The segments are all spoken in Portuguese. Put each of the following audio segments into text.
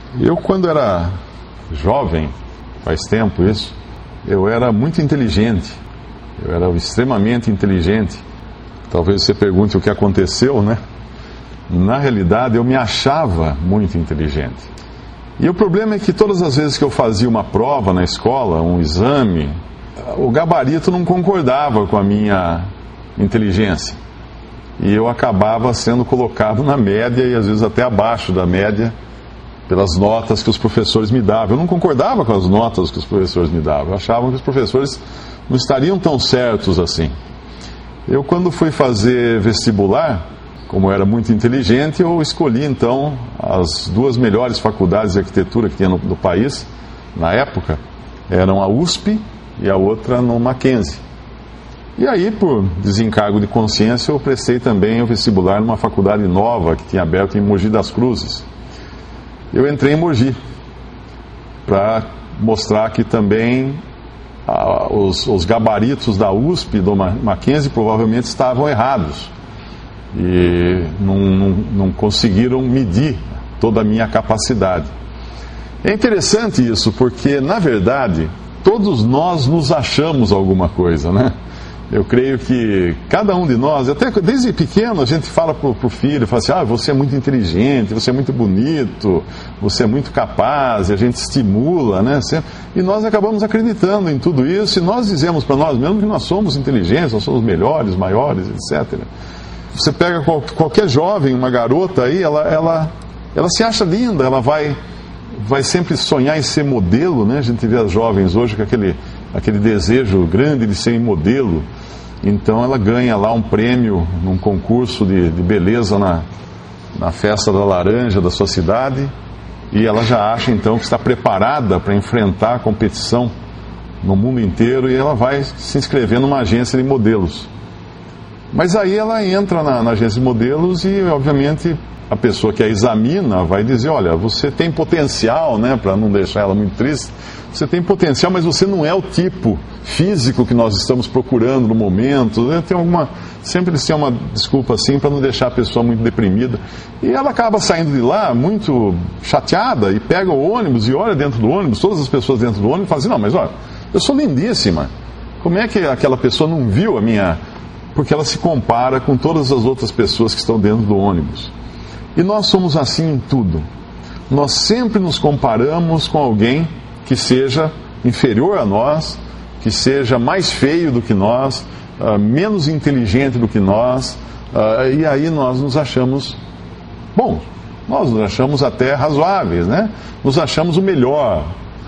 Eu, quando era jovem, faz tempo isso, eu era muito inteligente. Eu era extremamente inteligente. Talvez você pergunte o que aconteceu, né? Na realidade, eu me achava muito inteligente. E o problema é que todas as vezes que eu fazia uma prova na escola, um exame, o gabarito não concordava com a minha inteligência. E eu acabava sendo colocado na média e às vezes até abaixo da média pelas notas que os professores me davam. Eu não concordava com as notas que os professores me davam. Eu achava que os professores não estariam tão certos assim. Eu, quando fui fazer vestibular, como eu era muito inteligente, eu escolhi então as duas melhores faculdades de arquitetura que tinha no país, na época, eram a USP e a outra no Mackenzie. E aí, por desencargo de consciência, eu prestei também o vestibular numa faculdade nova que tinha aberto em Mogi das Cruzes. Eu entrei em Mogi para mostrar que também os gabaritos da USP e do Mackenzie provavelmente estavam errados. E não conseguiram medir toda a minha capacidade. É interessante isso, porque, na verdade, todos nós nos achamos alguma coisa, né? Eu creio que cada um de nós, até desde pequeno, a gente fala para o filho, fala assim, você é muito inteligente, você é muito bonito, você é muito capaz, e a gente estimula, né? E nós acabamos acreditando em tudo isso, e nós dizemos para nós mesmos que nós somos inteligentes, nós somos melhores, maiores, etc. Você pega qualquer jovem, uma garota aí, ela se acha linda, ela vai sempre sonhar em ser modelo, né? A gente vê as jovens hoje com aquele desejo grande de ser modelo. Então ela ganha lá um prêmio num concurso de beleza na festa da laranja da sua cidade, e ela já acha então que está preparada para enfrentar a competição no mundo inteiro, e ela vai se inscrever numa agência de modelos. Mas aí ela entra na agência de modelos e, obviamente, a pessoa que a examina vai dizer, olha, você tem potencial, né, para não deixar ela muito triste, você tem potencial, mas você não é o tipo físico que nós estamos procurando no momento, né? Sempre eles têm uma desculpa assim para não deixar a pessoa muito deprimida. E ela acaba saindo de lá muito chateada e pega o ônibus e olha dentro do ônibus, todas as pessoas dentro do ônibus e fala assim, não, mas olha, eu sou lindíssima, como é que aquela pessoa não viu a minha... Porque ela se compara com todas as outras pessoas que estão dentro do ônibus. E nós somos assim em tudo. Nós sempre nos comparamos com alguém que seja inferior a nós, que seja mais feio do que nós, menos inteligente do que nós, e aí nós nos achamos bons, nós nos achamos até razoáveis, né? Nos achamos o melhor.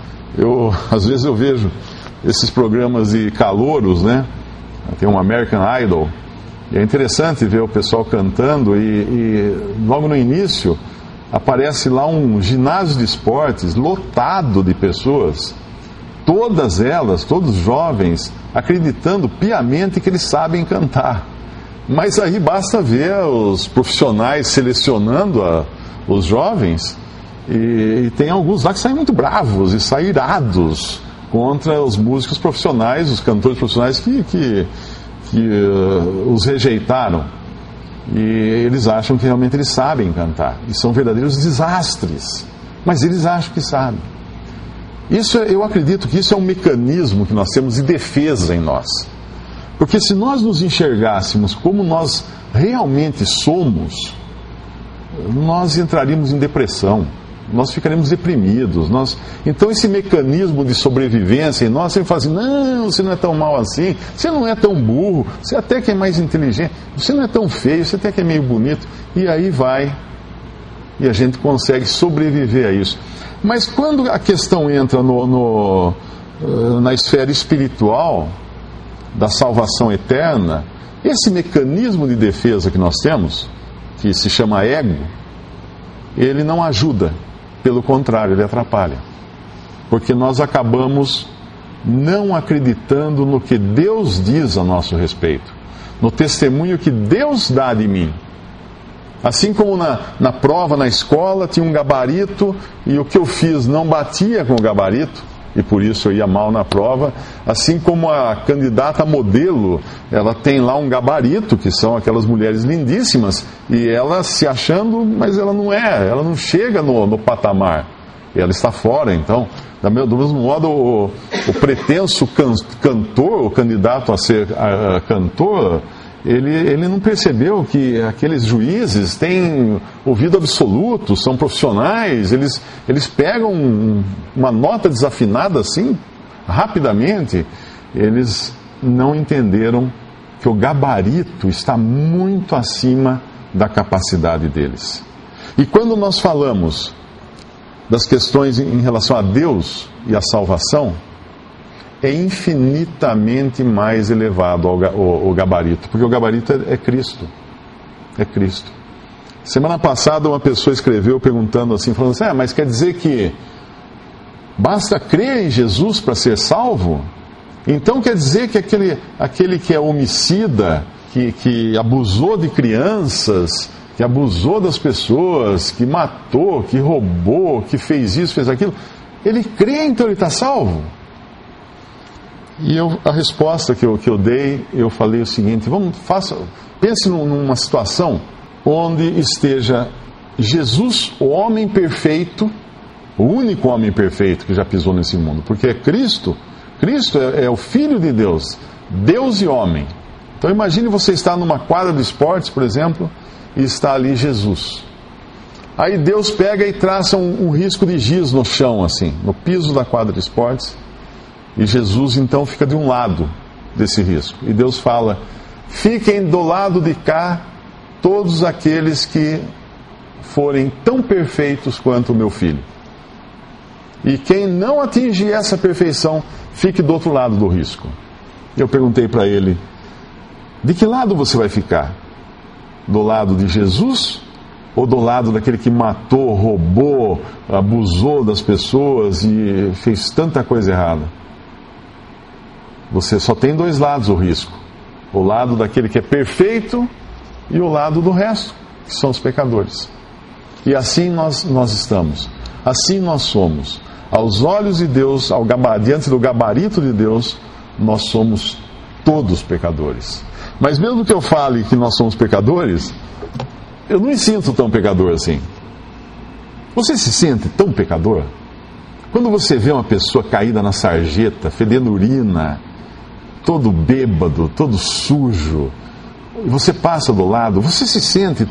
Às vezes eu vejo esses programas de calouros, né? Tem um American Idol, e é interessante ver o pessoal cantando, e logo no início aparece lá um ginásio de esportes lotado de pessoas, todas elas, todos jovens, acreditando piamente que eles sabem cantar. Mas aí basta ver os profissionais selecionando os jovens, e tem alguns lá que saem muito bravos e saem irados contra os músicos profissionais, os cantores profissionais que os rejeitaram. E eles acham que realmente eles sabem cantar. E são verdadeiros desastres. Mas eles acham que sabem. Eu acredito que isso é um mecanismo que nós temos de defesa em nós. Porque se nós nos enxergássemos como nós realmente somos, nós entraríamos em depressão. Nós ficaremos deprimidos. Então esse mecanismo de sobrevivência em nós sempre fala assim, não, você não é tão mal assim, você não é tão burro, você até que é mais inteligente, você não é tão feio, você até que é meio bonito, e aí vai, e a gente consegue sobreviver a isso. Mas quando a questão entra na esfera espiritual, da salvação eterna, esse mecanismo de defesa que nós temos, que se chama ego, ele não ajuda. Pelo contrário, ele atrapalha. Porque nós acabamos não acreditando no que Deus diz a nosso respeito, no testemunho que Deus dá de mim. Assim como na prova, na escola, tinha um gabarito e o que eu fiz não batia com o gabarito, e por isso eu ia mal na prova, assim como a candidata modelo, ela tem lá um gabarito, que são aquelas mulheres lindíssimas, e ela se achando, mas ela não chega no patamar. ela está fora. Então, do mesmo modo, o pretenso cantor, o candidato a ser cantor, ele não percebeu que aqueles juízes têm ouvido absoluto, são profissionais, eles pegam uma nota desafinada assim, rapidamente. Eles não entenderam que o gabarito está muito acima da capacidade deles. E quando nós falamos das questões em relação a Deus e a salvação, é infinitamente mais elevado o gabarito, porque o gabarito é Cristo. É Cristo. Semana passada uma pessoa escreveu perguntando assim, falando assim, mas quer dizer que basta crer em Jesus para ser salvo? Então quer dizer que aquele que é homicida, que abusou de crianças, que abusou das pessoas, que matou, que roubou, que fez isso, fez aquilo, ele crê, então ele está salvo? E a resposta que eu dei, eu falei o seguinte, pense numa situação onde esteja Jesus, o homem perfeito, o único homem perfeito que já pisou nesse mundo, porque é Cristo é o Filho de Deus, Deus e homem. Então imagine você estar numa quadra de esportes, por exemplo, e está ali Jesus. Aí Deus pega e traça um risco de giz no chão, assim, no piso da quadra de esportes, e Jesus então fica de um lado desse risco. E Deus fala, fiquem do lado de cá todos aqueles que forem tão perfeitos quanto o meu filho. E quem não atingir essa perfeição, fique do outro lado do risco. Eu perguntei para ele, de que lado você vai ficar? Do lado de Jesus? Ou do lado daquele que matou, roubou, abusou das pessoas e fez tanta coisa errada? Você só tem dois lados o risco. O lado daquele que é perfeito e o lado do resto, que são os pecadores. E assim nós estamos. Assim nós somos. Aos olhos de Deus, diante do gabarito de Deus, nós somos todos pecadores. Mas mesmo que eu fale que nós somos pecadores, eu não me sinto tão pecador assim. Você se sente tão pecador? Quando você vê uma pessoa caída na sarjeta, fedendo urina, todo bêbado, todo sujo, e você passa do lado, você se sente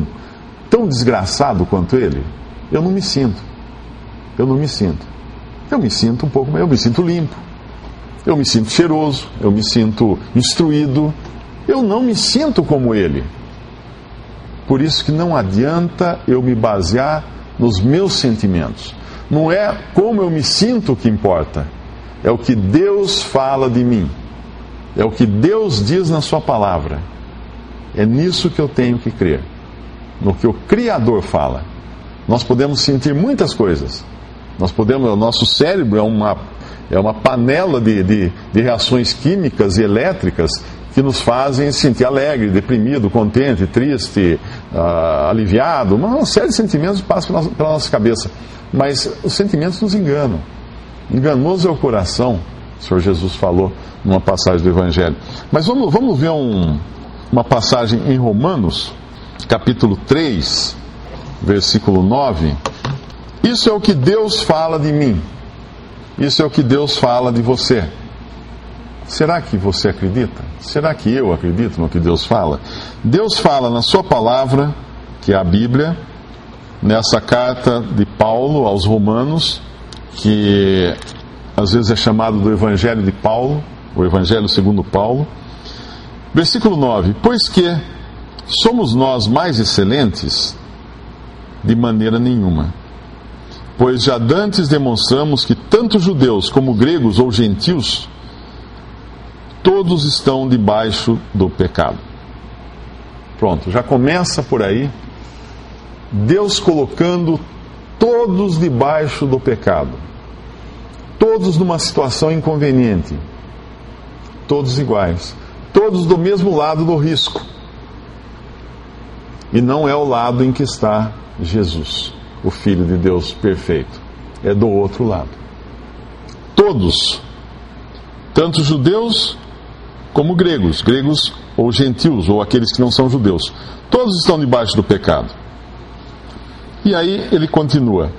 tão desgraçado quanto ele? Eu não me sinto. Eu não me sinto. Eu me sinto eu me sinto limpo. Eu me sinto cheiroso, eu me sinto instruído. Eu não me sinto como ele. Por isso que não adianta eu me basear nos meus sentimentos. Não é como eu me sinto que importa. É o que Deus fala de mim. É o que Deus diz na sua palavra. É nisso que eu tenho que crer. No que o Criador fala. Nós podemos sentir muitas coisas. O nosso cérebro é uma panela de reações químicas e elétricas que nos fazem sentir alegre, deprimido, contente, triste, aliviado. Uma série de sentimentos passam pela nossa cabeça. Mas os sentimentos nos enganam. Enganoso é o coração, o Senhor Jesus falou numa passagem do Evangelho. Mas vamos ver uma passagem em Romanos, capítulo 3, versículo 9. Isso é o que Deus fala de mim. Isso é o que Deus fala de você. Será que você acredita? Será que eu acredito no que Deus fala? Deus fala na sua palavra, que é a Bíblia, nessa carta de Paulo aos Romanos, que às vezes é chamado do Evangelho de Paulo, o Evangelho segundo Paulo. Versículo 9. Pois que somos nós mais excelentes? De maneira nenhuma. Pois já dantes demonstramos que tanto judeus como gregos ou gentios, todos estão debaixo do pecado. Pronto, já começa por aí, Deus colocando todos debaixo do pecado. Todos numa situação inconveniente. Todos iguais. Todos do mesmo lado do risco. E não é o lado em que está Jesus, o Filho de Deus perfeito. É do outro lado. Todos, tanto judeus como gregos ou gentios, ou aqueles que não são judeus, todos estão debaixo do pecado. E aí ele continua: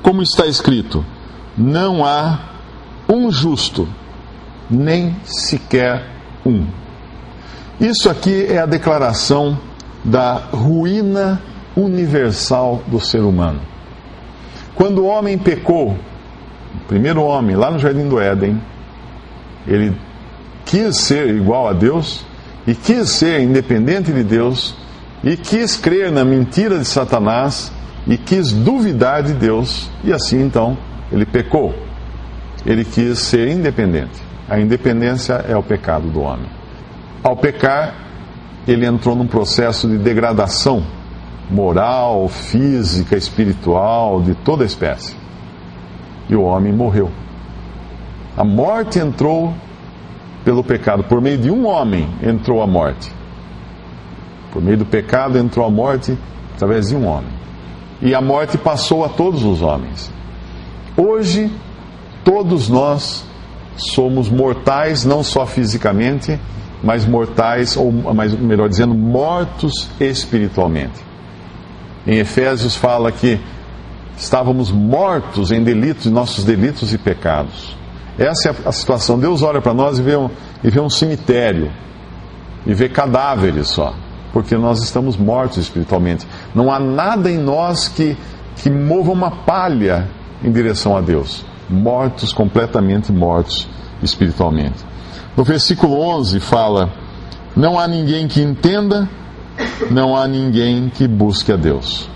como está escrito: não há um justo, nem sequer um. Isso aqui é a declaração da ruína universal do ser humano. Quando o homem pecou, o primeiro homem, lá no Jardim do Éden, ele quis ser igual a Deus, e quis ser independente de Deus, e quis crer na mentira de Satanás, e quis duvidar de Deus, e assim então ele pecou. Ele quis ser independente. A independência é o pecado do homem. Ao pecar, ele entrou num processo de degradação moral, física, espiritual, de toda a espécie. E o homem morreu. A morte entrou pelo pecado. Por meio de um homem entrou a morte. Por meio do pecado entrou a morte através de um homem. E a morte passou a todos os homens. Hoje, todos nós somos mortais, não só fisicamente, mas mortais, ou melhor dizendo, mortos espiritualmente. Em Efésios fala que estávamos mortos em delitos, nossos delitos e pecados. Essa é a situação. Deus olha para nós e vê um cemitério, e vê cadáveres só, porque nós estamos mortos espiritualmente. Não há nada em nós que mova uma palha em direção a Deus. Mortos, completamente mortos espiritualmente. No versículo 11 fala: não há ninguém que entenda, não há ninguém que busque a Deus.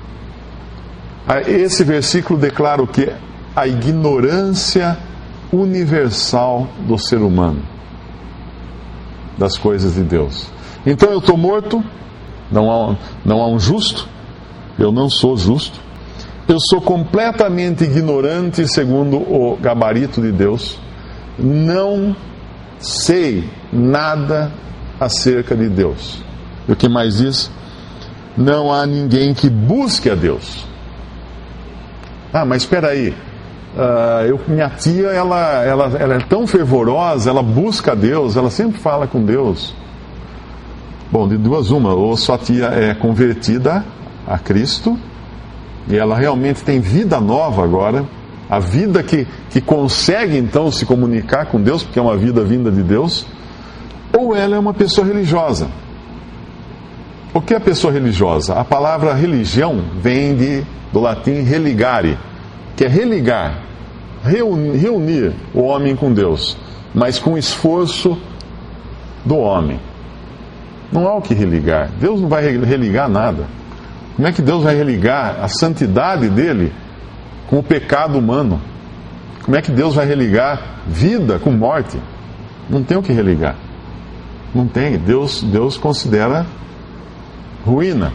Esse versículo declara o quê? A ignorância universal do ser humano, das coisas de Deus. Então eu estou morto, não há um justo, eu não sou justo, eu sou completamente ignorante segundo o gabarito de Deus, não sei nada acerca de Deus. E o que mais diz? Não há ninguém que busque a Deus. Mas espera aí, minha tia ela é tão fervorosa, ela busca a Deus, ela sempre fala com Deus. Bom, de duas uma: ou sua tia é convertida a Cristo e ela realmente tem vida nova agora, a vida que consegue então se comunicar com Deus, porque é uma vida vinda de Deus, ou ela é uma pessoa religiosa. O que é pessoa religiosa? A palavra religião vem do latim religare, que é religar, reunir o homem com Deus, mas com esforço do homem. Não há o que religar. Deus não vai religar nada. Como é que Deus vai religar a santidade dele com o pecado humano? Como é que Deus vai religar vida com morte? Não tem o que religar. Não tem. Deus considera ruína.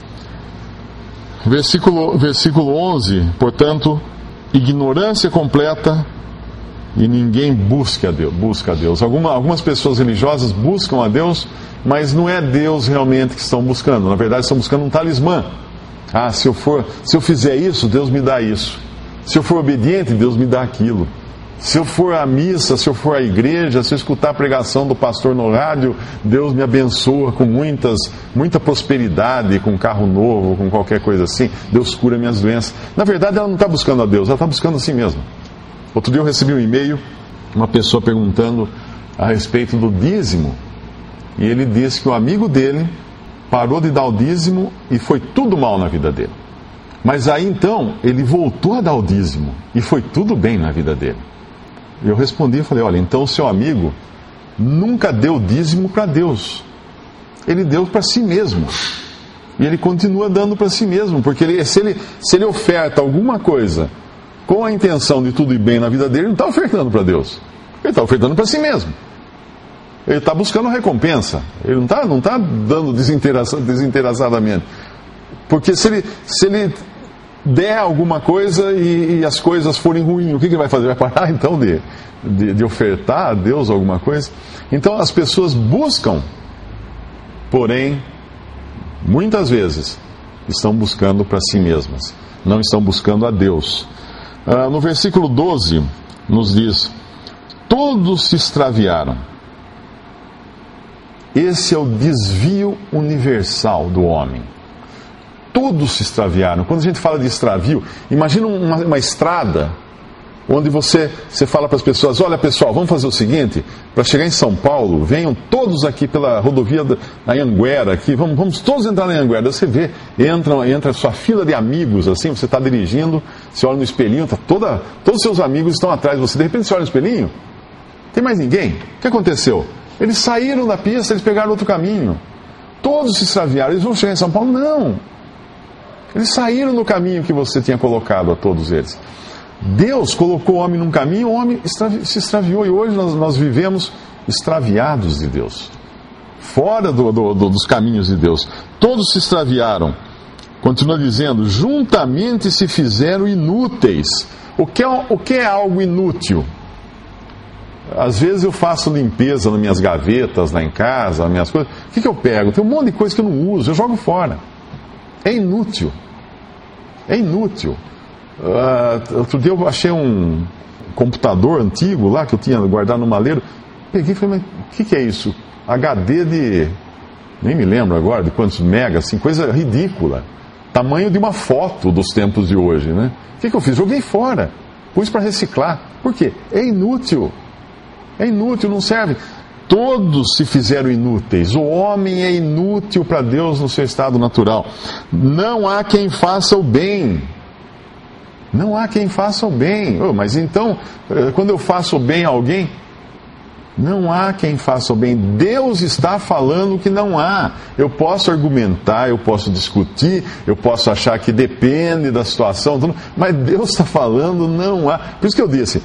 Versículo 11, portanto, ignorância completa e ninguém busca a Deus. Algumas pessoas religiosas buscam a Deus, mas não é Deus realmente que estão buscando. Na verdade, estão buscando um talismã. Se eu fizer isso, Deus me dá isso. Se eu for obediente, Deus me dá aquilo. Se eu for à missa, se eu for à igreja, se eu escutar a pregação do pastor no rádio, Deus me abençoa com muita prosperidade, com um carro novo, com qualquer coisa assim. Deus cura minhas doenças. Na verdade, ela não está buscando a Deus, ela está buscando a si mesma. Outro dia eu recebi um e-mail, uma pessoa perguntando a respeito do dízimo. E ele disse que o amigo dele parou de dar o dízimo e foi tudo mal na vida dele. Mas aí então, ele voltou a dar o dízimo e foi tudo bem na vida dele. Eu respondi e falei: olha, então o seu amigo nunca deu dízimo para Deus. Ele deu para si mesmo. E ele continua dando para si mesmo, porque se ele oferta alguma coisa com a intenção de tudo ir bem na vida dele, ele não está ofertando para Deus. Ele está ofertando para si mesmo. Ele está buscando recompensa. Ele não está dando desinteressadamente. Porque se ele der alguma coisa e as coisas forem ruins, o que ele vai fazer? Vai parar então de ofertar a Deus alguma coisa? Então as pessoas buscam, porém, muitas vezes estão buscando para si mesmas, não estão buscando a Deus. No versículo 12 nos diz: todos se extraviaram. Esse é o desvio universal do homem. todos se extraviaram. Quando a gente fala de extravio, imagina uma estrada onde você fala para as pessoas: olha pessoal, vamos fazer o seguinte, para chegar em São Paulo, venham todos aqui pela rodovia da Anhanguera, aqui, vamos todos entrar na Anhanguera. Você vê, entra a sua fila de amigos, assim, você está dirigindo, você olha no espelhinho, todos os seus amigos estão atrás de você, de repente você olha no espelhinho, tem mais ninguém? O que aconteceu? Eles saíram da pista, eles pegaram outro caminho. Todos se extraviaram. Eles vão chegar em São Paulo? Não. Eles saíram do caminho que você tinha colocado a todos eles. Deus colocou o homem num caminho, o homem se extraviou. E hoje nós vivemos extraviados de Deus. Fora dos caminhos de Deus. Todos se extraviaram. Continua dizendo: juntamente se fizeram inúteis. O que é algo inútil? Às vezes eu faço limpeza nas minhas gavetas lá em casa, nas minhas coisas. O que eu pego? Tem um monte de coisa que eu não uso, eu jogo fora. É inútil. É inútil. Outro dia eu achei um computador antigo lá que eu tinha guardado no maleiro. Peguei e falei: mas o que é isso? HD de... nem me lembro agora de quantos megas, assim, coisa ridícula. Tamanho de uma foto dos tempos de hoje, né? O que eu fiz? Joguei fora. Pus para reciclar. Por quê? É inútil. É inútil, não serve. Todos se fizeram inúteis. O homem é inútil para Deus no seu estado natural. Não há quem faça o bem. Não há quem faça o bem. Mas então, quando eu faço o bem a alguém, não há quem faça o bem. Deus está falando que não há. Eu posso argumentar, eu posso discutir, eu posso achar que depende da situação, mas Deus está falando não há. Por isso que eu disse,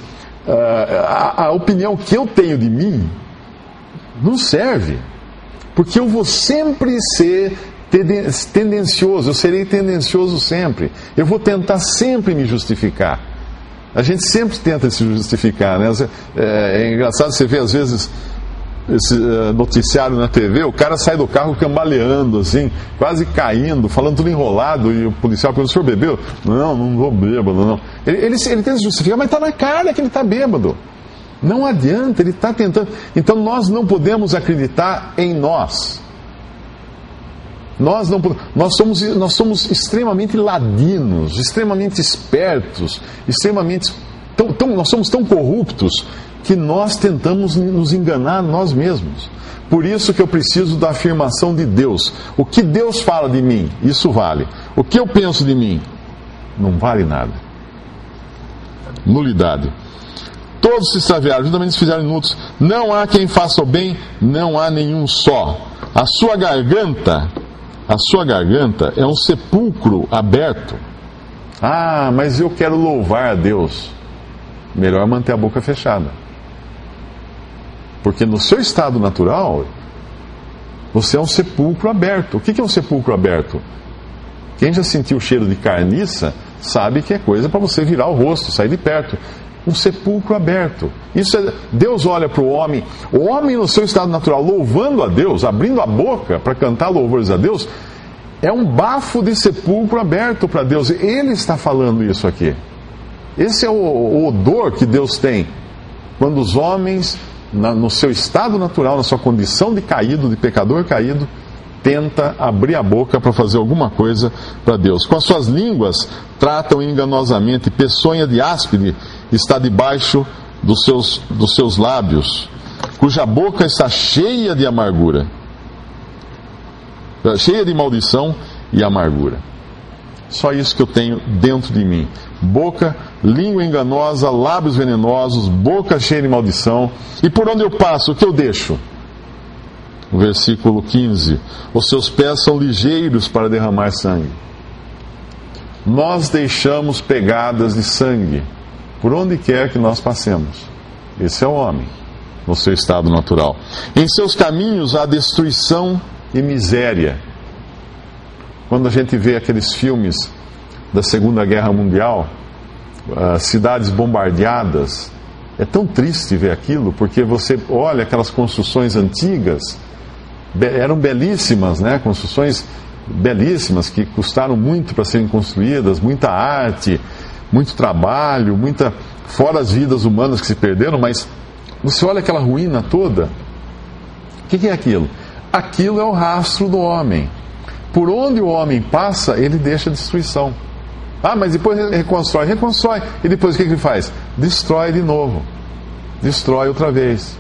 a opinião que eu tenho de mim não serve, porque eu vou sempre ser tendencioso, eu serei tendencioso sempre, eu vou tentar sempre me justificar. A gente sempre tenta se justificar, né? É engraçado você ver às vezes esse noticiário na TV, o cara sai do carro cambaleando assim, quase caindo, falando tudo enrolado, e o policial pergunta: o senhor bebeu? Não vou bêbado, não. Ele tenta se justificar, mas está na cara que ele está bêbado. Não adianta, ele está tentando. Então nós não podemos acreditar em nós. Nós somos extremamente ladinos, extremamente espertos, nós somos tão corruptos que nós tentamos nos enganar nós mesmos. Por isso que eu preciso da afirmação de Deus. O que Deus fala de mim, isso vale. O que eu penso de mim, não vale nada. Nulidade. Todos se extraviaram, juntamente se fizeram inúteis. Não há quem faça o bem, não há nenhum só. A sua garganta é um sepulcro aberto. Ah, mas eu quero louvar a Deus. Melhor manter a boca fechada. Porque no seu estado natural, você é um sepulcro aberto. O que é um sepulcro aberto? Quem já sentiu o cheiro de carniça sabe que é coisa para você virar o rosto, sair de perto. Um sepulcro aberto. Deus olha para o homem no seu estado natural, louvando a Deus, abrindo a boca para cantar louvores a Deus, é um bafo de sepulcro aberto para Deus. Ele está falando isso aqui. Esse é o odor que Deus tem quando os homens, no seu estado natural, na sua condição de caído, de pecador caído, tenta abrir a boca para fazer alguma coisa para Deus. Com as suas línguas tratam enganosamente, peçonha de áspide está debaixo dos seus lábios, cuja boca está cheia de amargura, cheia de maldição e amargura. Só isso que eu tenho dentro de mim: boca, língua enganosa, lábios venenosos, boca cheia de maldição. E por onde eu passo, o que eu deixo? Versículo 15: os seus pés são ligeiros para derramar sangue. Nós deixamos pegadas de sangue por onde quer que nós passemos. Esse é o homem, no seu estado natural. Em seus caminhos há destruição e miséria. Quando a gente vê aqueles filmes da Segunda Guerra Mundial, cidades bombardeadas, é tão triste ver aquilo, porque você olha aquelas construções antigas, eram belíssimas, né? Construções belíssimas que custaram muito para serem construídas, muita arte, muito trabalho, fora as vidas humanas que se perderam, mas você olha aquela ruína toda, o que é aquilo? Aquilo é o rastro do homem. Por onde o homem passa, ele deixa destruição. Ah, mas depois reconstrói. Reconstrói. E depois o que ele faz? Destrói de novo. Destrói outra vez.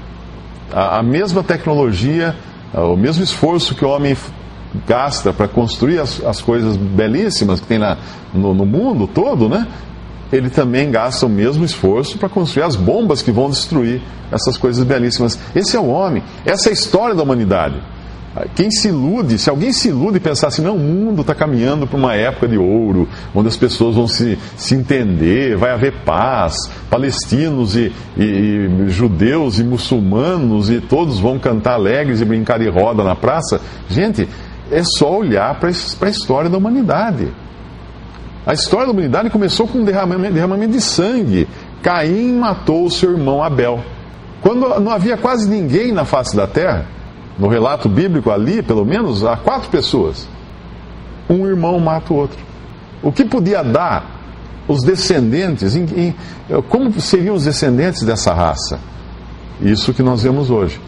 A mesma tecnologia, o mesmo esforço que o homem gasta para construir as coisas belíssimas que tem no mundo todo, né? Ele também gasta o mesmo esforço para construir as bombas que vão destruir essas coisas belíssimas. Esse é o homem. Essa é a história da humanidade. Quem se ilude, se alguém se ilude e pensar assim, não, o mundo está caminhando para uma época de ouro, onde as pessoas vão se entender, vai haver paz, palestinos e judeus e muçulmanos, e todos vão cantar alegres e brincar de roda na praça. Gente, é só olhar para a história da humanidade. A história da humanidade começou com um derramamento de sangue. Caim matou o seu irmão Abel. Quando não havia quase ninguém na face da terra, no relato bíblico ali, pelo menos, há 4 pessoas. Um irmão mata o outro. O que podia dar os descendentes, como seriam os descendentes dessa raça? Isso que nós vemos hoje.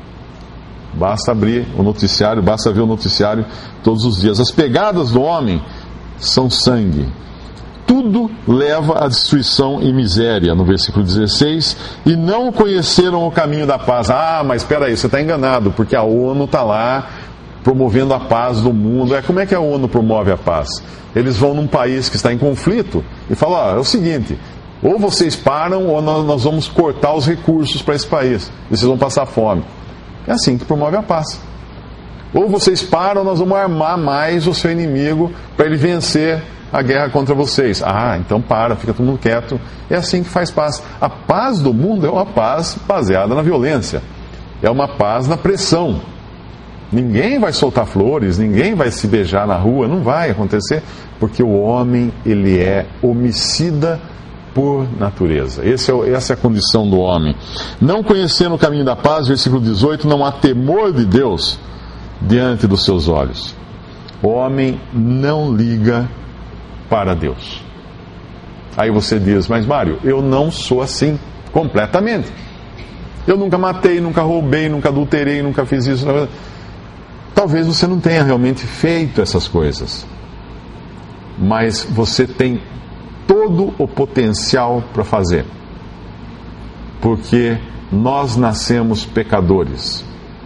Basta abrir o noticiário, basta ver o noticiário todos os dias. As pegadas do homem são sangue. Tudo leva à destruição e miséria, no versículo 16, e não conheceram o caminho da paz. Ah, mas espera aí, você está enganado, porque a ONU está lá promovendo a paz do mundo. Como é que a ONU promove a paz? Eles vão num país que está em conflito e falam, é o seguinte, ou vocês param ou nós vamos cortar os recursos para esse país, e vocês vão passar fome. É assim que promove a paz. Ou vocês param, nós vamos armar mais o seu inimigo para ele vencer a guerra contra vocês. Ah, então fica todo mundo quieto. É assim que faz paz. A paz do mundo é uma paz baseada na violência. É uma paz na pressão. Ninguém vai soltar flores, ninguém vai se beijar na rua, não vai acontecer, porque o homem, ele é homicida por natureza. Essa é a condição do homem. Não conhecendo o caminho da paz, versículo 18, não há temor de Deus diante dos seus olhos. O homem não liga para Deus. Aí você diz, mas Mário, eu não sou assim completamente. Eu nunca matei, nunca roubei, nunca adulterei, nunca fiz isso. Talvez você não tenha realmente feito essas coisas, mas você tem todo o potencial para fazer, porque nós nascemos pecadores.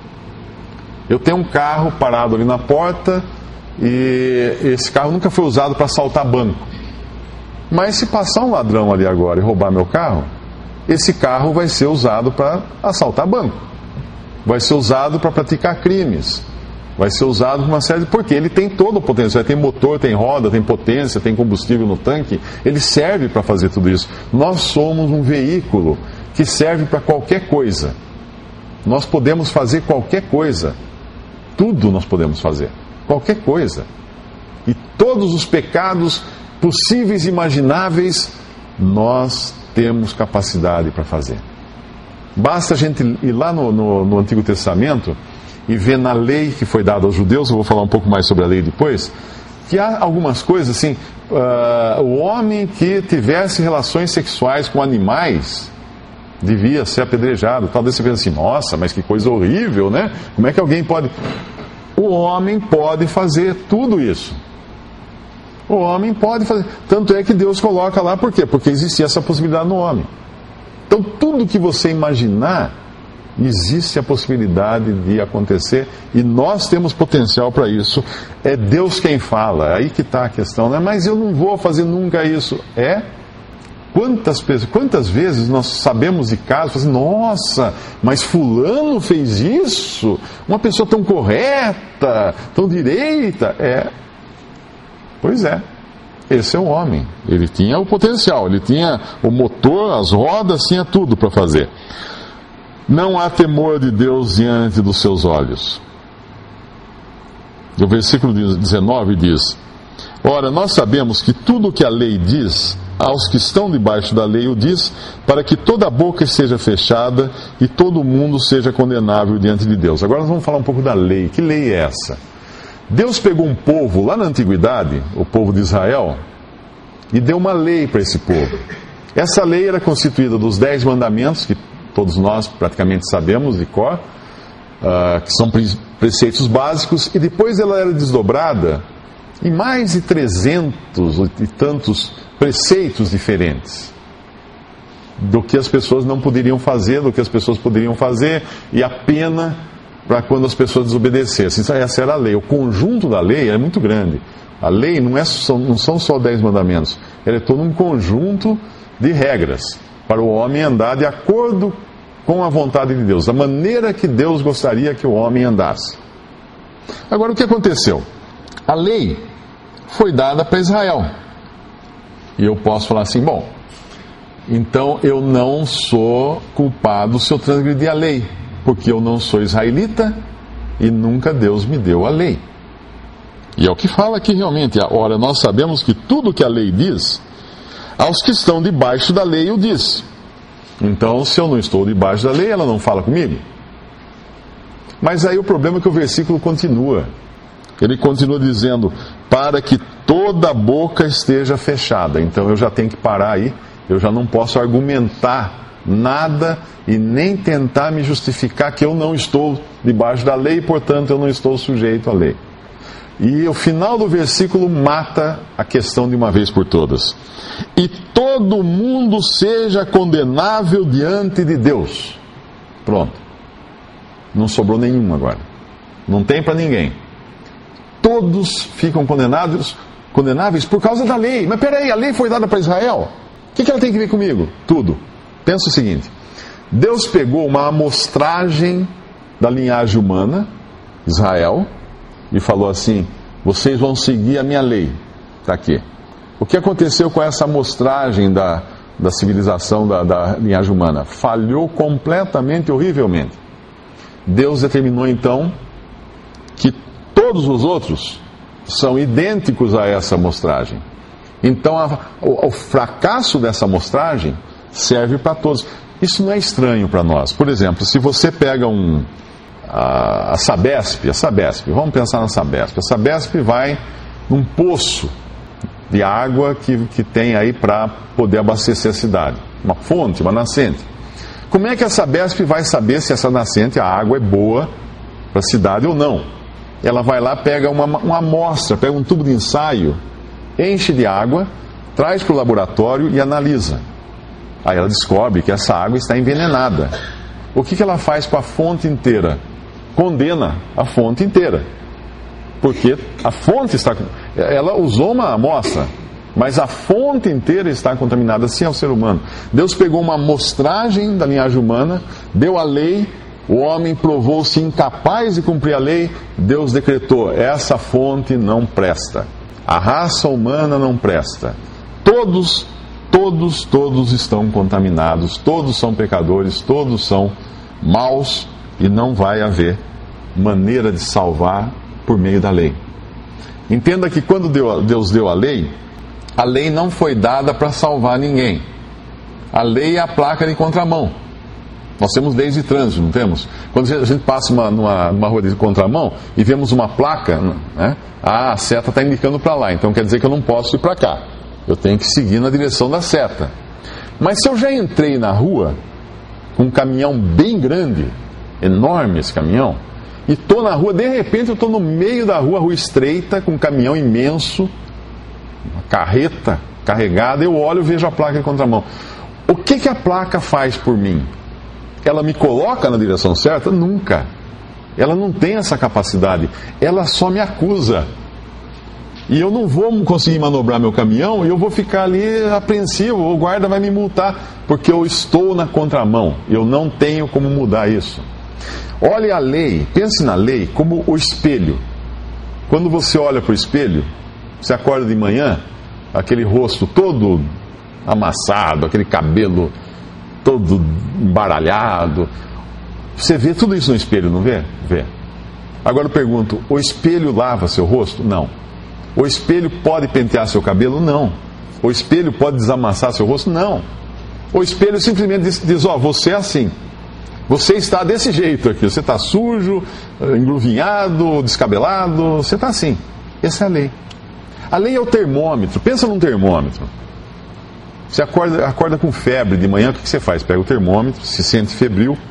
Eu tenho um carro parado ali na porta, e esse carro nunca foi usado para assaltar banco. Mas se passar um ladrão ali agora e roubar meu carro, esse carro vai ser usado para assaltar banco, vai ser usado para praticar crimes, vai ser usado por uma série porque ele tem todo o potencial, tem motor, tem roda, tem potência, tem combustível no tanque, ele serve para fazer tudo isso. Nós somos um veículo que serve para qualquer coisa. Nós podemos fazer qualquer coisa. Tudo nós podemos fazer. Qualquer coisa. E todos os pecados possíveis e imagináveis, nós temos capacidade para fazer. Basta a gente ir lá no Antigo Testamento e ver na lei que foi dada aos judeus, eu vou falar um pouco mais sobre a lei depois, que há algumas coisas assim, o homem que tivesse relações sexuais com animais devia ser apedrejado. Talvez você pense assim, nossa, mas que coisa horrível, né? Como é que alguém pode... O homem pode fazer tudo isso. O homem pode fazer. Tanto é que Deus coloca lá, por quê? Porque existia essa possibilidade no homem. Então, tudo que você imaginar, existe a possibilidade de acontecer, e nós temos potencial para isso. É Deus quem fala. Aí que está a questão, né? Mas eu não vou fazer nunca isso. Quantas vezes nós sabemos de casos, assim, nossa, mas fulano fez isso? Uma pessoa tão correta, tão direita. Pois é, esse é o homem. Ele tinha o potencial, ele tinha o motor, as rodas, tinha tudo para fazer. Não há temor de Deus diante dos seus olhos. O versículo 19 diz, ora, nós sabemos que tudo o que a lei diz, aos que estão debaixo da lei o diz, para que toda boca seja fechada e todo mundo seja condenável diante de Deus. Agora nós vamos falar um pouco da lei. Que lei é essa? Deus pegou um povo lá na antiguidade, o povo de Israel, e deu uma lei para esse povo. Essa lei era constituída dos 10 mandamentos, que todos nós praticamente sabemos de cor, que são preceitos básicos, e depois ela era desdobrada em mais de 300 e tantos preceitos diferentes do que as pessoas não poderiam fazer, do que as pessoas poderiam fazer, e a pena para quando as pessoas desobedecessem. Essa era a lei. O conjunto da lei é muito grande. A lei não são só 10 mandamentos, ela é todo um conjunto de regras para o homem andar de acordo com a vontade de Deus, da maneira que Deus gostaria que o homem andasse. Agora, o que aconteceu? A lei foi dada para Israel. E eu posso falar assim, bom, então eu não sou culpado se eu transgredir a lei, porque eu não sou israelita e nunca Deus me deu a lei. E é o que fala aqui realmente. Ora, nós sabemos que tudo que a lei diz, aos que estão debaixo da lei o diz. Então, se eu não estou debaixo da lei, ela não fala comigo. Mas aí o problema é que o versículo continua. Ele continua dizendo, para que toda a boca esteja fechada. Então eu já tenho que parar aí, eu já não posso argumentar nada e nem tentar me justificar que eu não estou debaixo da lei, portanto eu não estou sujeito à lei. E o final do versículo mata a questão de uma vez por todas. E todo mundo seja condenável diante de Deus. Pronto. Não sobrou nenhum agora. Não tem para ninguém. Todos ficam condenáveis por causa da lei. Mas peraí, a lei foi dada para Israel? O que ela tem que ver comigo? Tudo. Pensa o seguinte. Deus pegou uma amostragem da linhagem humana, Israel, e falou assim, vocês vão seguir a minha lei. Está aqui. O que aconteceu com essa amostragem da civilização da linhagem humana? Falhou completamente, horrivelmente. Deus determinou então que todos os outros são idênticos a essa amostragem. Então o fracasso dessa amostragem serve para todos. Isso não é estranho para nós. Por exemplo, se você pega a Sabesp, vamos pensar na Sabesp. A Sabesp vai num poço de água que tem aí para poder abastecer a cidade. Uma fonte, uma nascente. Como é que a Sabesp vai saber se essa nascente, a água é boa para a cidade ou não? Ela vai lá, pega uma amostra, pega um tubo de ensaio, enche de água, traz para o laboratório e analisa. Aí ela descobre que essa água está envenenada. O que ela faz com a fonte inteira? Condena a fonte inteira. Porque a fonte está... Ela usou uma amostra, mas a fonte inteira está contaminada. Assim é o ser humano. Deus pegou uma amostragem da linhagem humana, deu a lei, o homem provou-se incapaz de cumprir a lei, Deus decretou, essa fonte não presta. A raça humana não presta. Todos estão contaminados, todos são pecadores, todos são maus e não vai haver maneira de salvar por meio da lei. Entenda que quando Deus deu a lei não foi dada para salvar ninguém. A lei é a placa de contramão. Nós temos leis de trânsito, não temos? Quando a gente passa numa rua de contramão e vemos uma placa, né? A seta está indicando para lá, então quer dizer que eu não posso ir para cá. Eu tenho que seguir na direção da seta. Mas se eu já entrei na rua com um caminhão bem grande, enorme esse caminhão, e estou na rua, de repente eu estou no meio da rua estreita, com um caminhão imenso, uma carreta carregada, eu olho e vejo a placa de contramão. O que a placa faz por mim? Ela me coloca na direção certa? Nunca. Ela não tem essa capacidade. Ela só me acusa. E eu não vou conseguir manobrar meu caminhão e eu vou ficar ali apreensivo. O guarda vai me multar porque eu estou na contramão. Eu não tenho como mudar isso. Olhe a lei, pense na lei como o espelho. Quando você olha para o espelho, você acorda de manhã, aquele rosto todo amassado, aquele cabelo todo embaralhado. Você vê tudo isso no espelho, não vê? Vê. Agora eu pergunto, o espelho lava seu rosto? Não. O espelho pode pentear seu cabelo? Não. O espelho pode desamassar seu rosto? Não. O espelho simplesmente diz, ó, você é assim. Você está desse jeito aqui. Você está sujo, engruvinhado, descabelado. Você está assim. Essa é a lei. A lei é o termômetro. Pensa num termômetro. Você acorda com febre de manhã, o que você faz? Pega o termômetro, se sente febril,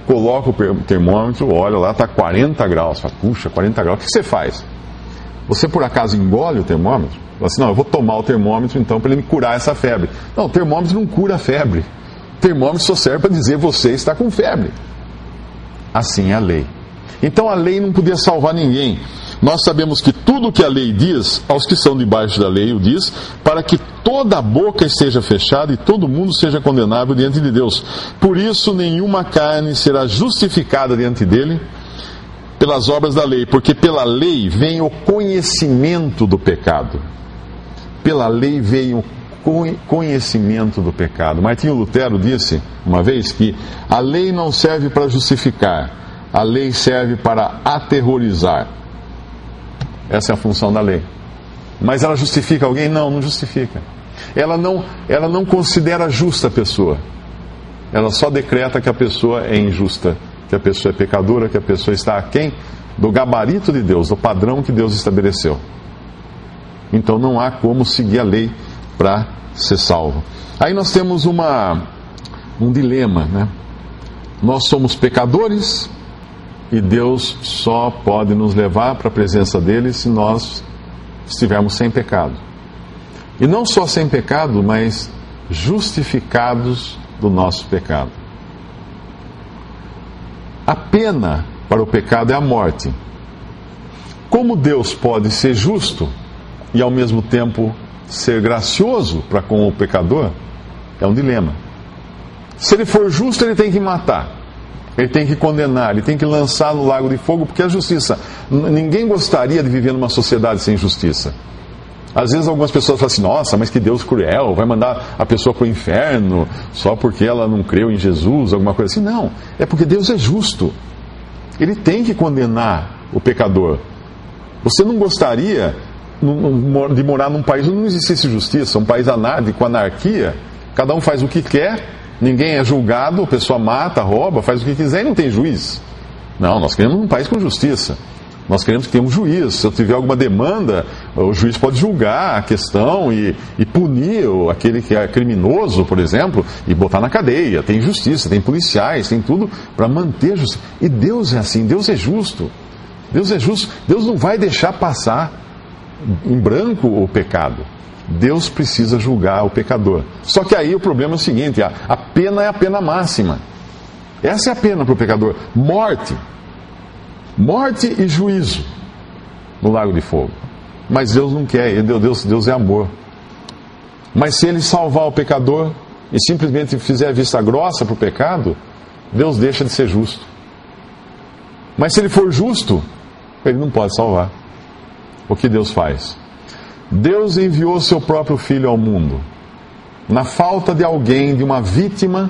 coloca o termômetro, olha lá, está 40 graus. Fala, puxa, 40 graus. O que você faz? Você por acaso engole o termômetro? Fala assim, não, eu vou tomar o termômetro então para ele me curar essa febre. Não, o termômetro não cura a febre. O termômetro só serve para dizer você está com febre. Assim é a lei. Então a lei não podia salvar ninguém. Nós sabemos que tudo o que a lei diz, aos que são debaixo da lei o diz, para que toda a boca esteja fechada e todo mundo seja condenável diante de Deus. Por isso nenhuma carne será justificada diante dele pelas obras da lei, porque pela lei vem o conhecimento do pecado. Pela lei vem o conhecimento do pecado. Martinho Lutero disse uma vez que a lei não serve para justificar, a lei serve para aterrorizar. Essa é a função da lei. Mas ela justifica alguém? Não, não justifica. Ela não considera justa a pessoa. Ela só decreta que a pessoa é injusta, que a pessoa é pecadora, que a pessoa está aquém do gabarito de Deus, do padrão que Deus estabeleceu. Então não há como seguir a lei para ser salvo. Aí nós temos um dilema, né? Nós somos pecadores e Deus só pode nos levar para a presença dele se nós estivermos sem pecado. E não só sem pecado, mas justificados do nosso pecado. A pena para o pecado é a morte. Como Deus pode ser justo e ao mesmo tempo ser gracioso para com o pecador? É um dilema. Se ele for justo, ele tem que matar. Ele tem que condenar, ele tem que lançar no lago de fogo, porque a justiça... Ninguém gostaria de viver numa sociedade sem justiça. Às vezes algumas pessoas falam assim, nossa, mas que Deus cruel, vai mandar a pessoa para o inferno só porque ela não creu em Jesus, alguma coisa assim. Não, é porque Deus é justo. Ele tem que condenar o pecador. Você não gostaria de morar num país onde não existisse justiça, um país com anarquia, cada um faz o que quer, ninguém é julgado, a pessoa mata, rouba, faz o que quiser e não tem juiz. Não, nós queremos um país com justiça. Nós queremos que tenha um juiz. Se eu tiver alguma demanda, o juiz pode julgar a questão e punir aquele que é criminoso, por exemplo, e botar na cadeia. Tem justiça, tem policiais, tem tudo para manter a justiça. E Deus é assim, Deus é justo. Deus é justo. Deus não vai deixar passar em branco o pecado. Deus precisa julgar o pecador. Só que aí o problema é o seguinte, a pena é a pena máxima. Essa é a pena para o pecador. Morte. Morte e juízo no lago de fogo. Mas Deus não quer, Deus é amor. Mas se ele salvar o pecador e simplesmente fizer vista grossa para o pecado, Deus deixa de ser justo. Mas se ele for justo, ele não pode salvar. O que Deus faz? Deus enviou seu próprio Filho ao mundo. Na falta de alguém, de uma vítima,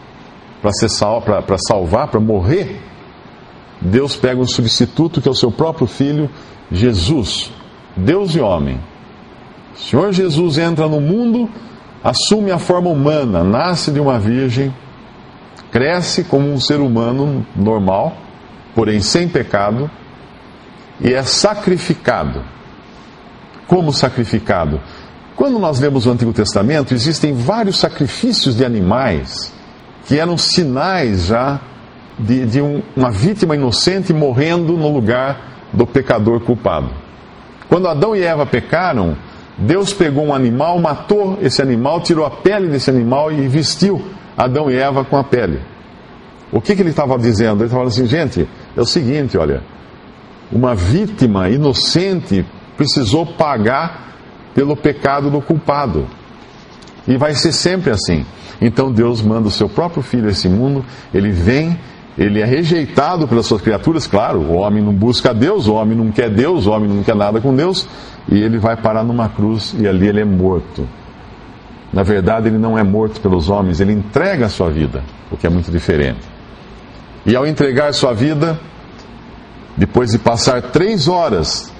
para salvar, para morrer, Deus pega um substituto que é o seu próprio Filho, Jesus, Deus e homem. O Senhor Jesus entra no mundo, assume a forma humana, nasce de uma virgem, cresce como um ser humano normal, porém sem pecado, e é sacrificado. Como sacrificado? Quando nós lemos o Antigo Testamento, existem vários sacrifícios de animais que eram sinais já de uma vítima inocente morrendo no lugar do pecador culpado. Quando Adão e Eva pecaram, Deus pegou um animal, matou esse animal, tirou a pele desse animal e vestiu Adão e Eva com a pele. O que ele estava dizendo? Ele estava assim, gente, é o seguinte, olha, uma vítima inocente precisou pagar pelo pecado do culpado. E vai ser sempre assim. Então Deus manda o seu próprio Filho a esse mundo, ele vem, ele é rejeitado pelas suas criaturas, claro, o homem não busca Deus, o homem não quer Deus, o homem não quer nada com Deus, e ele vai parar numa cruz e ali ele é morto. Na verdade, ele não é morto pelos homens, ele entrega a sua vida, o que é muito diferente. E ao entregar sua vida, depois de passar 3 horas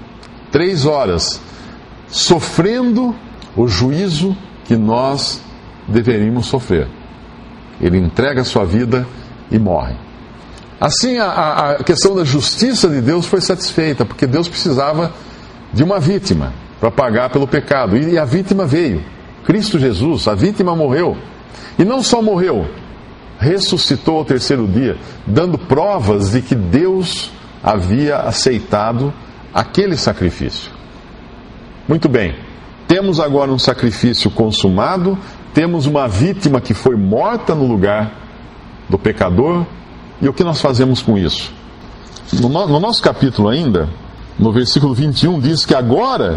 sofrendo o juízo que nós deveríamos sofrer, ele entrega a sua vida e morre. Assim, a questão da justiça de Deus foi satisfeita, porque Deus precisava de uma vítima para pagar pelo pecado, e a vítima veio, Cristo Jesus. A vítima morreu, e não só morreu, ressuscitou ao terceiro dia, dando provas de que Deus havia aceitado aquele sacrifício. Muito bem, temos agora um sacrifício consumado, temos uma vítima que foi morta no lugar do pecador, e o que nós fazemos com isso? No nosso capítulo ainda, no versículo 21, diz que agora,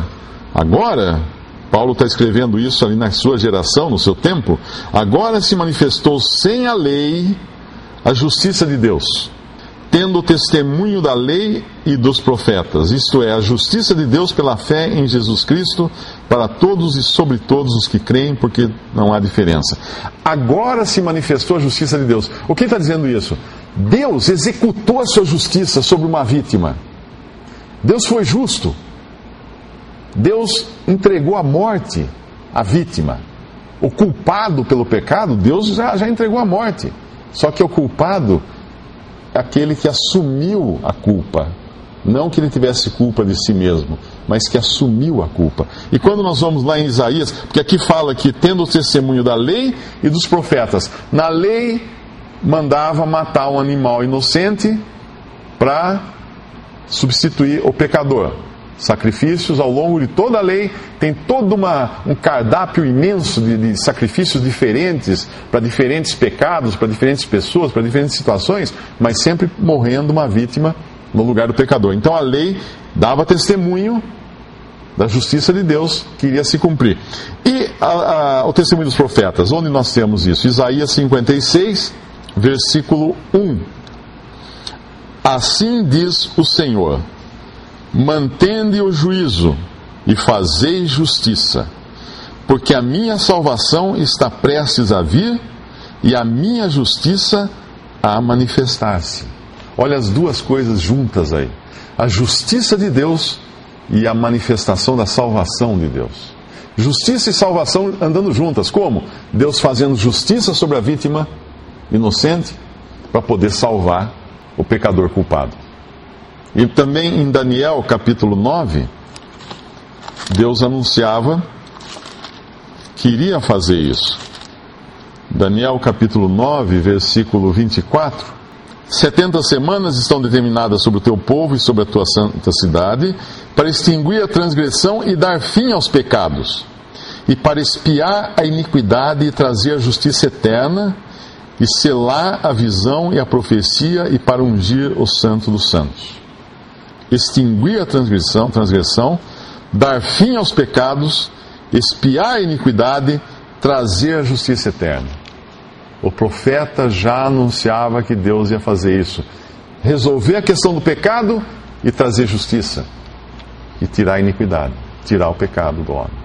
Paulo está escrevendo isso ali na sua geração, no seu tempo, agora se manifestou sem a lei a justiça de Deus, tendo o testemunho da lei e dos profetas, isto é, a justiça de Deus pela fé em Jesus Cristo, para todos e sobre todos os que creem, porque não há diferença. Agora se manifestou a justiça de Deus. O que está dizendo isso? Deus executou a sua justiça sobre uma vítima. Deus foi justo. Deus entregou à morte a vítima. O culpado pelo pecado, Deus já entregou à morte. Só que o culpado é aquele que assumiu a culpa. Não que ele tivesse culpa de si mesmo, mas que assumiu a culpa. E quando nós vamos lá em Isaías, porque aqui fala que tendo o testemunho da lei e dos profetas, na lei mandava matar um animal inocente para substituir o pecador. Sacrifícios ao longo de toda a lei, tem todo um cardápio imenso de sacrifícios diferentes para diferentes pecados, para diferentes pessoas, para diferentes situações, mas sempre morrendo uma vítima no lugar do pecador. Então a lei dava testemunho da justiça de Deus que iria se cumprir. E o testemunho dos profetas, onde nós temos isso? Isaías 56, versículo 1. Assim diz o Senhor: mantende o juízo e fazei justiça, porque a minha salvação está prestes a vir e a minha justiça a manifestar-se. Olha as duas coisas juntas aí. A justiça de Deus e a manifestação da salvação de Deus. Justiça e salvação andando juntas. Como? Deus fazendo justiça sobre a vítima inocente para poder salvar o pecador culpado. E também em Daniel capítulo 9, Deus anunciava que iria fazer isso. Daniel capítulo 9, versículo 24. 70 semanas estão determinadas sobre o teu povo e sobre a tua santa cidade, para extinguir a transgressão e dar fim aos pecados, e para expiar a iniquidade e trazer a justiça eterna, e selar a visão e a profecia, e para ungir o santo dos santos. Extinguir a transgressão, dar fim aos pecados, expiar a iniquidade, trazer a justiça eterna. O profeta já anunciava que Deus ia fazer isso. Resolver a questão do pecado e trazer justiça. E tirar a iniquidade, tirar o pecado do homem.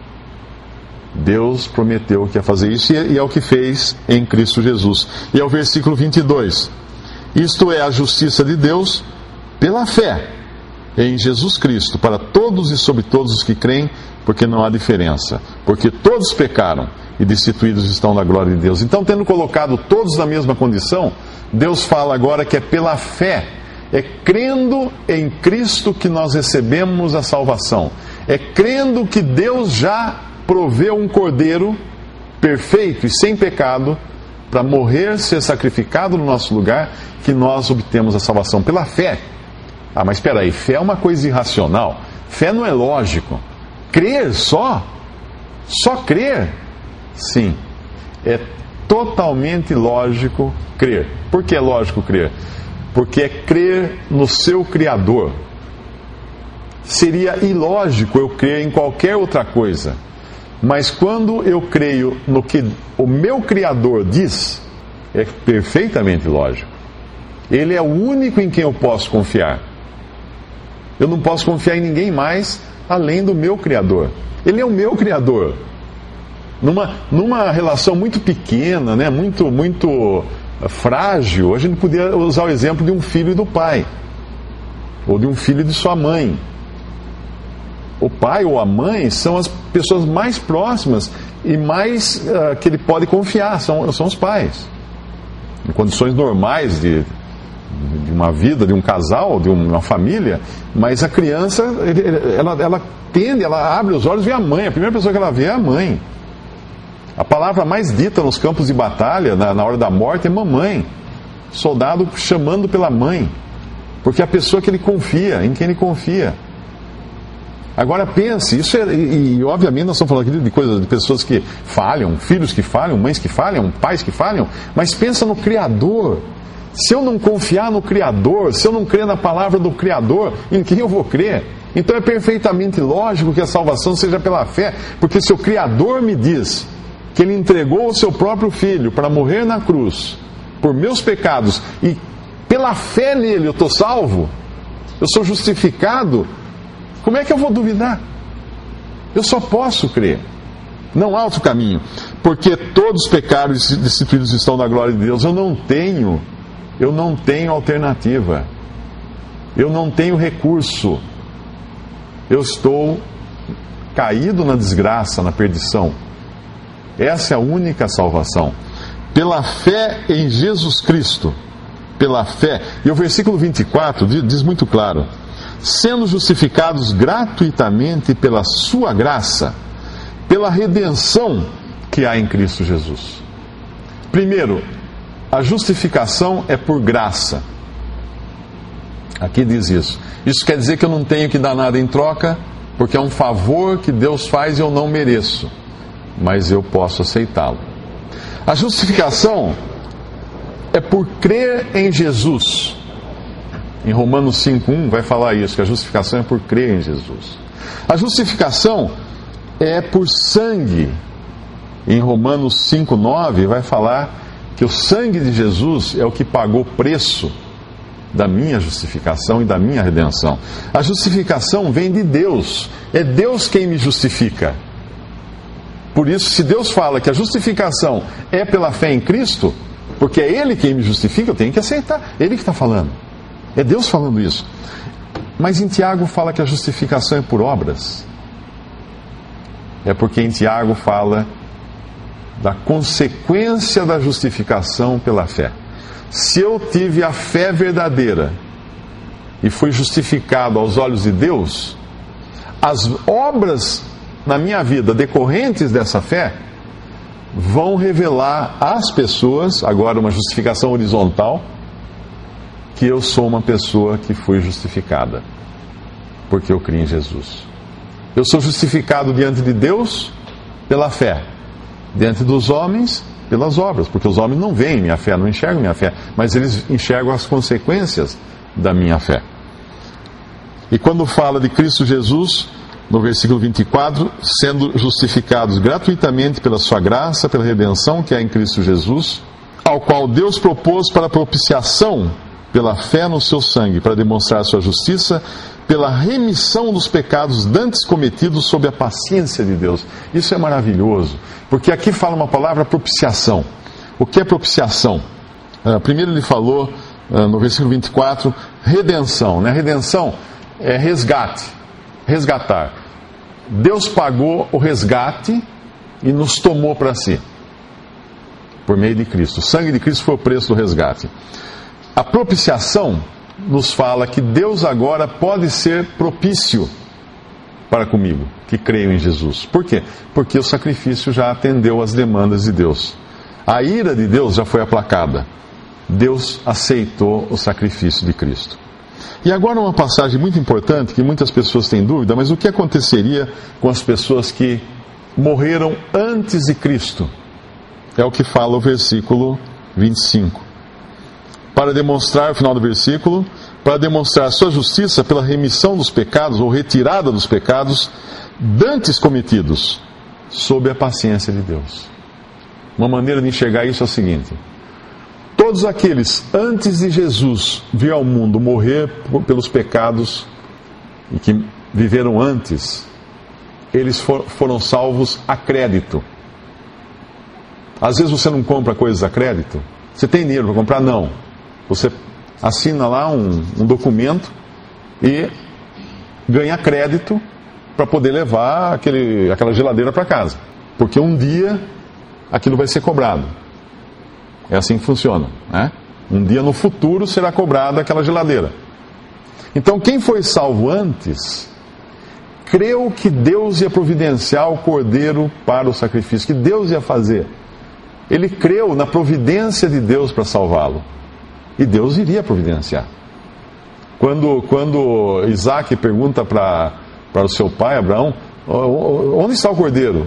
Deus prometeu que ia fazer isso e é o que fez em Cristo Jesus. E é o versículo 22. Isto é a justiça de Deus pela fé em Jesus Cristo, para todos e sobre todos os que creem, porque não há diferença. Porque todos pecaram e destituídos estão da glória de Deus. Então, tendo colocado todos na mesma condição, Deus fala agora que é pela fé, é crendo em Cristo que nós recebemos a salvação. É crendo que Deus já proveu um cordeiro perfeito e sem pecado para morrer, ser sacrificado no nosso lugar, que nós obtemos a salvação pela fé. Ah, mas espera aí, fé é uma coisa irracional. Fé não é lógico. Crer só crer, sim, é totalmente lógico crer. Por que é lógico crer? Porque é crer no seu Criador. Seria ilógico eu crer em qualquer outra coisa. Mas quando eu creio no que o meu Criador diz, é perfeitamente lógico. Ele é o único em quem eu posso confiar. Eu não posso confiar em ninguém mais além do meu Criador. Ele é o meu Criador. Numa relação muito pequena, né, muito frágil, a gente podia usar o exemplo de um filho e do pai, ou de um filho de sua mãe. O pai ou a mãe são as pessoas mais próximas e mais que ele pode confiar, são os pais. Em condições normais de uma vida, de um casal, de uma família, mas a criança, ela abre os olhos e vê a mãe. A primeira pessoa que ela vê é a mãe. A palavra mais dita nos campos de batalha, na hora da morte, é mamãe. Soldado chamando pela mãe. Porque é a pessoa que ele confia, em quem ele confia. Agora pense, isso e obviamente nós estamos falando aqui de coisas, de pessoas que falham, filhos que falham, mães que falham, pais que falham, mas pensa no Criador. Se eu não confiar no Criador, se eu não crer na palavra do Criador, em quem eu vou crer? Então é perfeitamente lógico que a salvação seja pela fé, porque se o Criador me diz que Ele entregou o seu próprio Filho para morrer na cruz por meus pecados e pela fé nele eu estou salvo, eu sou justificado, como é que eu vou duvidar? Eu só posso crer. Não há outro caminho, porque todos os pecados e destituídos estão na glória de Deus. Eu não tenho alternativa. Eu não tenho recurso. Eu estou caído na desgraça, na perdição. Essa é a única salvação. Pela fé em Jesus Cristo. Pela fé. E o versículo 24 diz muito claro: sendo justificados gratuitamente pela sua graça, pela redenção que há em Cristo Jesus. Primeiro, a justificação é por graça. Aqui diz isso. Isso quer dizer que eu não tenho que dar nada em troca, porque é um favor que Deus faz e eu não mereço, mas eu posso aceitá-lo. A justificação é por crer em Jesus. Em Romanos 5:1 vai falar isso, que a justificação é por crer em Jesus. A justificação é por sangue. Em Romanos 5:9 vai falar que o sangue de Jesus é o que pagou o preço da minha justificação e da minha redenção. A justificação vem de Deus. É Deus quem me justifica. Por isso, se Deus fala que a justificação é pela fé em Cristo, porque é Ele quem me justifica, eu tenho que aceitar. Ele que está falando. É Deus falando isso. Mas em Tiago fala que a justificação é por obras. É porque em Tiago fala da consequência da justificação pela fé. Se eu tive a fé verdadeira e fui justificado aos olhos de Deus, as obras na minha vida decorrentes dessa fé vão revelar às pessoas, agora uma justificação horizontal, que eu sou uma pessoa que foi justificada, porque eu criei em Jesus. Eu sou justificado diante de Deus pela fé, diante dos homens pelas obras, porque os homens não veem minha fé, não enxergam minha fé, mas eles enxergam as consequências da minha fé. E quando fala de Cristo Jesus, no versículo 24, sendo justificados gratuitamente pela sua graça, pela redenção que há em Cristo Jesus, ao qual Deus propôs para propiciação pela fé no seu sangue, para demonstrar a sua justiça, pela remissão dos pecados dantes cometidos sob a paciência de Deus. Isso é maravilhoso, porque aqui fala uma palavra propiciação. O que é propiciação? Primeiro ele falou, no versículo 24, redenção. Né? Redenção é resgate, resgatar. Deus pagou o resgate e nos tomou para si, por meio de Cristo. O sangue de Cristo foi o preço do resgate. A propiciação nos fala que Deus agora pode ser propício para comigo, que creio em Jesus. Por quê? Porque o sacrifício já atendeu às demandas de Deus. A ira de Deus já foi aplacada. Deus aceitou o sacrifício de Cristo. E agora uma passagem muito importante, que muitas pessoas têm dúvida, mas o que aconteceria com as pessoas que morreram antes de Cristo? É o que fala o versículo 25. Para demonstrar, o final do versículo, para demonstrar a sua justiça pela remissão dos pecados, ou retirada dos pecados, dantes cometidos, sob a paciência de Deus. Uma maneira de enxergar isso é o seguinte: todos aqueles antes de Jesus vir ao mundo morrer pelos pecados e que viveram antes, eles foram salvos a crédito. Às vezes você não compra coisas a crédito. Você tem dinheiro para comprar? Não. Você assina lá um documento e ganha crédito para poder levar aquela geladeira para casa. Porque um dia aquilo vai ser cobrado. É assim que funciona, né? Um dia no futuro será cobrada aquela geladeira. Então quem foi salvo antes, creu que Deus ia providenciar o cordeiro para o sacrifício, que Deus ia fazer. Ele creu na providência de Deus para salvá-lo. E Deus iria providenciar. Quando Isaac pergunta para o seu pai, Abraão, onde está o cordeiro?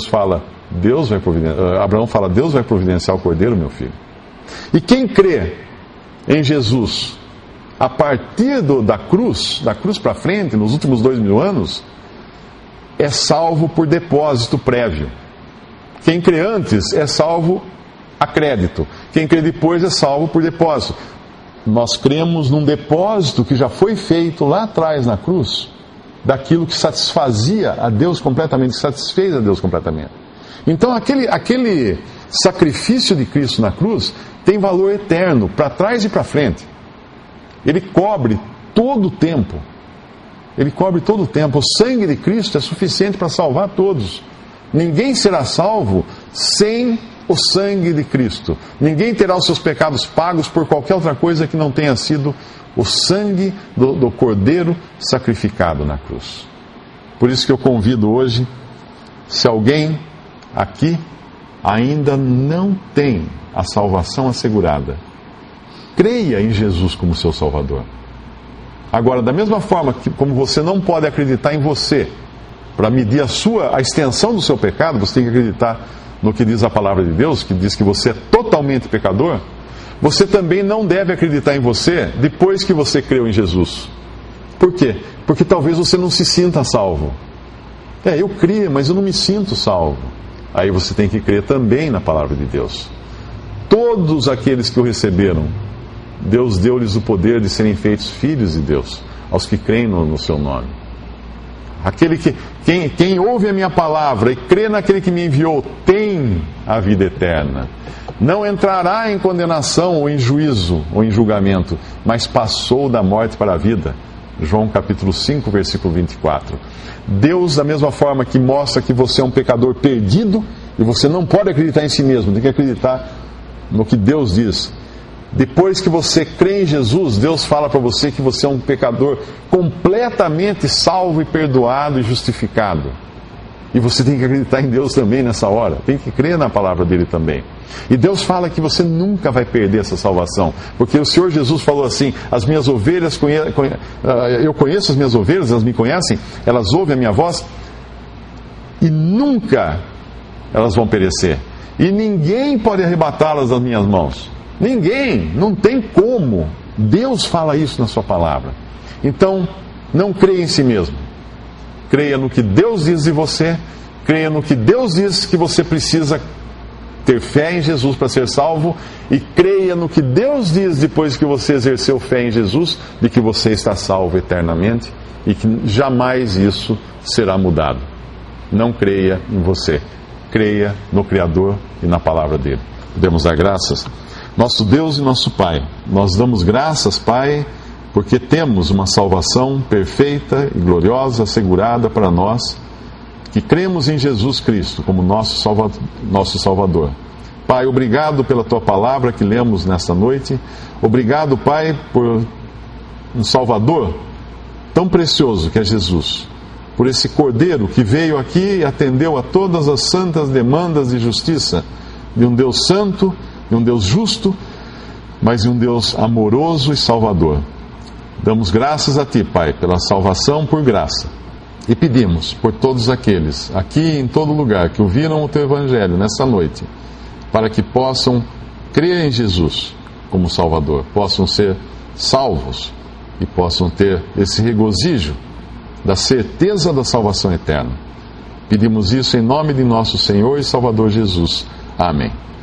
Abraão fala, Deus vai providenciar o cordeiro, meu filho. E quem crê em Jesus, a partir da cruz para frente, nos últimos 2000 anos, é salvo por depósito prévio. Quem crê antes é salvo a crédito. Quem crê depois é salvo por depósito. Nós cremos num depósito que já foi feito lá atrás na cruz, daquilo que satisfazia a Deus completamente, que satisfez a Deus completamente. Então aquele sacrifício de Cristo na cruz tem valor eterno, para trás e para frente. Ele cobre todo o tempo. Ele cobre todo o tempo. O sangue de Cristo é suficiente para salvar todos. Ninguém será salvo sem o sangue de Cristo. Ninguém terá os seus pecados pagos por qualquer outra coisa que não tenha sido o sangue do Cordeiro sacrificado na cruz. Por isso que eu convido hoje, se alguém aqui ainda não tem a salvação assegurada, creia em Jesus como seu Salvador. Agora, da mesma forma que como você não pode acreditar em você para medir a extensão do seu pecado, você tem que acreditar no que diz a palavra de Deus, que diz que você é totalmente pecador, você também não deve acreditar em você depois que você creu em Jesus. Por quê? Porque talvez você não se sinta salvo. Eu criei, mas eu não me sinto salvo. Aí você tem que crer também na palavra de Deus. Todos aqueles que o receberam, Deus deu-lhes o poder de serem feitos filhos de Deus, aos que creem no seu nome. Quem ouve a minha palavra e crê naquele que me enviou, tem a vida eterna. Não entrará em condenação ou em juízo ou em julgamento, mas passou da morte para a vida. João capítulo 5, versículo 24. Deus, da mesma forma que mostra que você é um pecador perdido, e você não pode acreditar em si mesmo, tem que acreditar no que Deus diz. Depois que você crê em Jesus, Deus fala para você que você é um pecador completamente salvo e perdoado e justificado. E você tem que acreditar em Deus também nessa hora. Tem que crer na palavra dele também. E Deus fala que você nunca vai perder essa salvação. Porque o Senhor Jesus falou assim, as minhas ovelhas, eu conheço as minhas ovelhas, elas me conhecem, elas ouvem a minha voz e nunca elas vão perecer. E ninguém pode arrebatá-las das minhas mãos. Ninguém, não tem como. Deus fala isso na sua palavra. Então, não creia em si mesmo. Creia no que Deus diz de você. Creia no que Deus diz que você precisa ter fé em Jesus para ser salvo. E creia no que Deus diz depois que você exerceu fé em Jesus, de que você está salvo eternamente e que jamais isso será mudado. Não creia em você. Creia no Criador e na palavra dele. Podemos dar graças? Nosso Deus e nosso Pai, nós damos graças, Pai, porque temos uma salvação perfeita e gloriosa assegurada para nós, que cremos em Jesus Cristo como nosso Salvador. Pai, obrigado pela Tua palavra que lemos nesta noite. Obrigado, Pai, por um Salvador tão precioso que é Jesus. Por esse Cordeiro que veio aqui e atendeu a todas as santas demandas de justiça de um Deus santo, de um Deus justo, mas de um Deus amoroso e salvador. Damos graças a Ti, Pai, pela salvação por graça. E pedimos por todos aqueles, aqui e em todo lugar, que ouviram o Teu Evangelho nesta noite, para que possam crer em Jesus como Salvador, possam ser salvos e possam ter esse regozijo da certeza da salvação eterna. Pedimos isso em nome de nosso Senhor e Salvador Jesus. Amém.